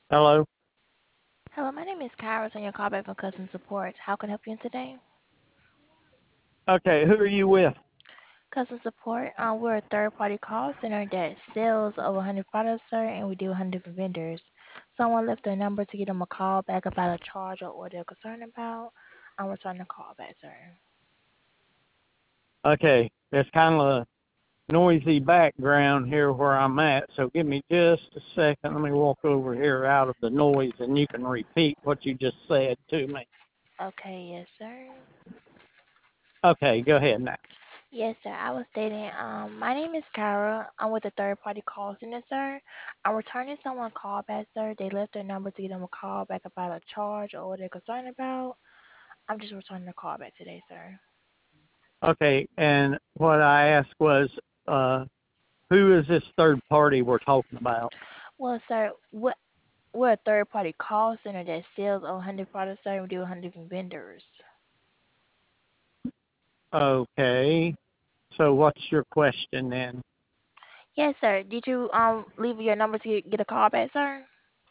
Hello. Hello, my name is Kyra on your callback from Customer Support. How can I help you today? Okay, who are you with? Customer Support, we're a third-party call center that sells over 100 products, sir, and we deal with 100 different vendors. Someone left their number to give them a call back about a charge or order they're concerned about. I'm returning the call back, sir. Okay, there's kind of a noisy background here where I'm at, so give me just a second. Let me walk over here out of the noise and you can repeat what you just said to me. Okay, yes, sir. Okay, go ahead now. Yes, sir. I was stating, my name is Kyra. I'm with a third-party call center, sir. I'm returning someone call back, sir. They left their number to give them a call back about a charge or what they're concerned about. I'm just returning the call back today, sir. Okay, and what I asked was, uh, who is this third party we're talking about? Well, sir, we're a third party call center that sells over 100 products, sir, and we do 100 different vendors. Okay, so what's your question then? Yes, sir. Did you leave your number to get a call back, sir?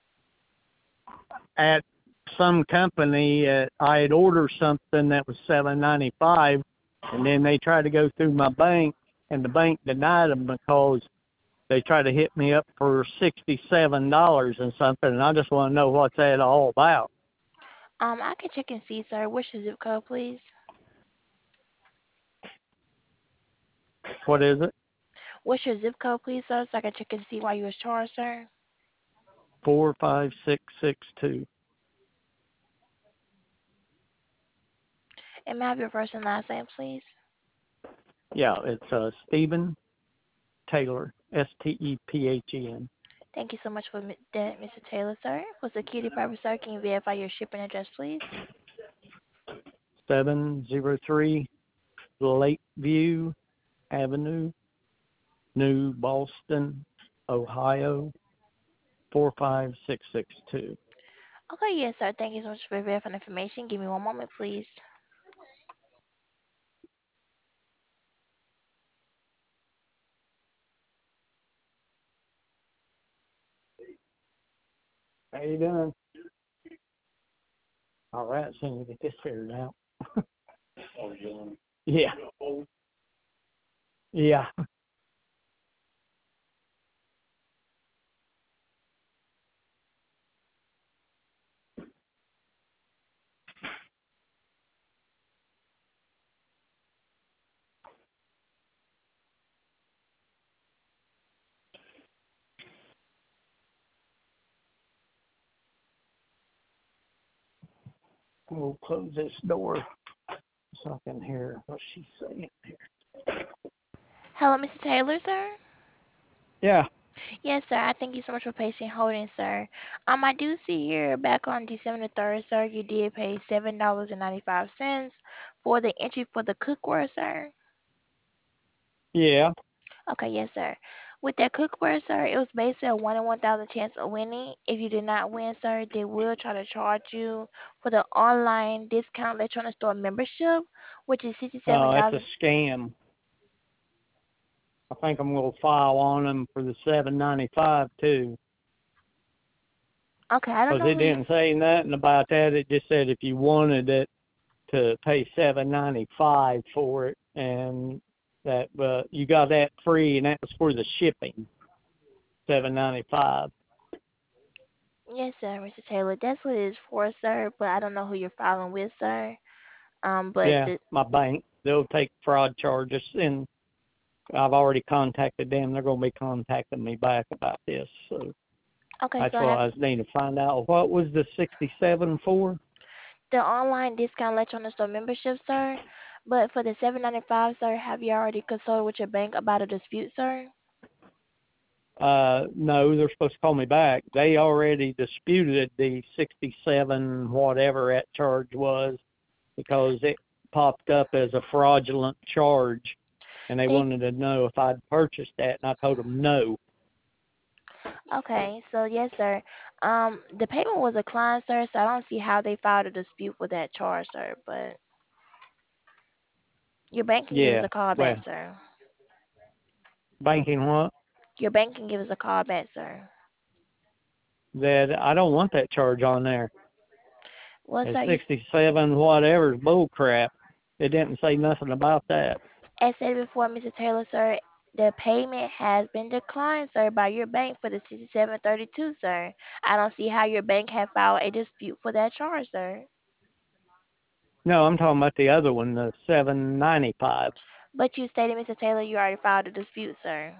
At some company, I had ordered something that was $7.95, and then they tried to go through my bank, and the bank denied them because they tried to hit me up for $67 and something, and I just want to know what's that all about. I can check and see, sir. What's your zip code, please? What is it? What's your zip code, please, sir, so I can check and see why you was charged, sir? 45662. And may I have your first and last name, please? Yeah, it's Stephen Taylor, Stephen. Thank you so much for that, Mr. Taylor, sir. For security purposes, sir, can you verify your shipping address, please? 703 Lakeview Avenue, New Boston, Ohio 45662. Okay, yes, sir. Thank you so much for verifying information. Give me one moment, please. How you doing? All right, so you get this figured out. Yeah, yeah. We'll close this door so I can hear what she's saying here. Hello, Mr. Taylor, sir. Yeah. Yes, sir. I thank you so much for patiently holding, sir. I do see here back on December the 3rd, sir, you did pay $7.95 for the entry for the cookware, sir. Yeah. Okay, yes, sir. With that cookware, sir, it was basically a 1 in 1,000 chance of winning. If you did not win, sir, they will try to charge you for the online discount electronic store membership, which is It's a 67. scam. I think I'm gonna file on them for the 795 too, Okay, I don't because know it who you. didn't say nothing about that. It just said if you wanted it to pay 795 for it, and that you got that free, and that was for the shipping, 795. Yes, sir, Mr. Taylor. That's what it is for, sir. But I don't know who you're filing with, sir. But Yeah, my bank, they'll take fraud charges, and I've already contacted them. They're gonna be contacting me back about this. So okay, that's so I what have I was needing to find out. What was the 67 for? the online discount electronic store membership, sir. But for the 795, sir, have you already consulted with your bank about a dispute, sir? No, they're supposed to call me back. They already disputed the 67 whatever that charge was because it popped up as a fraudulent charge, and they They wanted to know if I'd purchased that, and I told them no. okay, so yes, sir. The payment was declined, sir. So I don't see how they filed a dispute with that charge, sir. But your bank can give us Yeah, a call back, well, sir. banking what? Your bank can give us a call back, sir. that I don't want that charge on there. Well, And sir, 67 whatever is bull crap. It didn't say nothing about that. as said before, Mr. Taylor, sir, the payment has been declined, sir, by your bank for the 6732, sir. I don't see how your bank had filed a dispute for that charge, sir. No, I'm talking about the other one, the 795. But you stated, Mr. Taylor, you already filed a dispute, sir.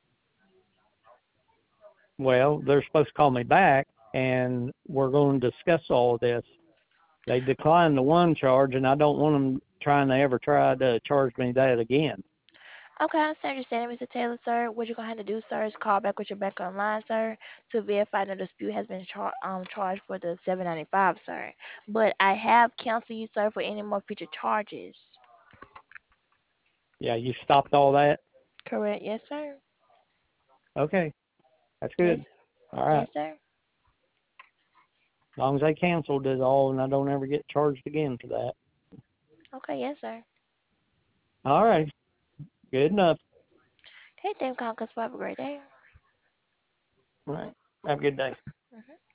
Well, they're supposed to call me back, and we're going to discuss all this. They declined the one charge, and I don't want them trying to ever try to charge me that again. Okay, I understand your statement, Mr. Taylor, sir. What you're going to have to do, sir, is call back with your bank online, sir, to verify the dispute has been charged for the 795, sir. But I have canceled you, sir, for any more future charges. Yeah, you stopped all that? Correct? Yes, sir. Okay, that's Yes, good. All yes, right. sir. As long as they canceled it all and I don't ever get charged again for that. Okay, yes, sir. All right. Good enough. Okay, thank you, Congress. Have a great day. All right. Have a good day. Mhm.